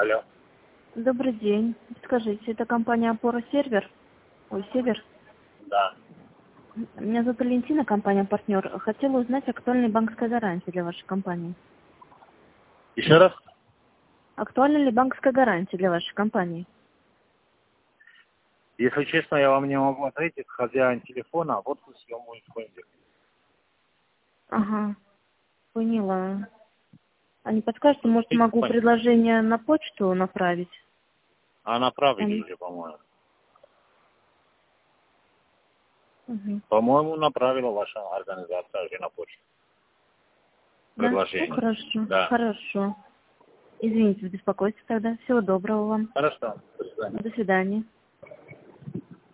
Алло. Добрый день. Скажите, это компания «Опора Сервер»? Ой, «Север». Да. Меня зовут Валентина, компания «Партнер». Хотела узнать актуальной банковской гарантии для вашей компании. Еще раз? Актуальна ли банковская гарантия для вашей компании? Если честно, я вам не могу ответить. Хозяин телефона, вот съем мой фондик. Ага, поняла. А не подскажете, может, Видите, могу предложение на почту направить? А направили уже, по-моему. Угу. По-моему, направила ваша организация уже на почту. Да? Предложение. Ну, хорошо. Да. Хорошо. Извините за беспокойство тогда. Всего доброго вам. Хорошо. До свидания. До свидания.